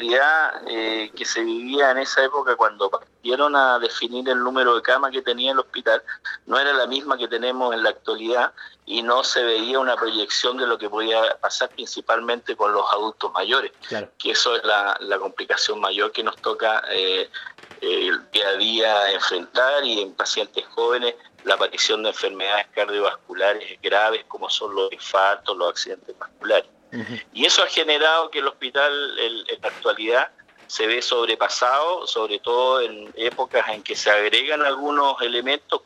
realidad que se vivía en esa época cuando partieron a definir el número de camas que tenía el hospital no era la misma que tenemos en la actualidad y no se veía una proyección de lo que podía pasar principalmente con los adultos mayores, Claro. que eso es la complicación mayor que nos toca día a día enfrentar, y en pacientes jóvenes la aparición de enfermedades cardiovasculares graves como son los infartos, los accidentes vasculares. Uh-huh. Y eso ha generado que el hospital en la actualidad se ve sobrepasado, sobre todo en épocas en que se agregan algunos elementos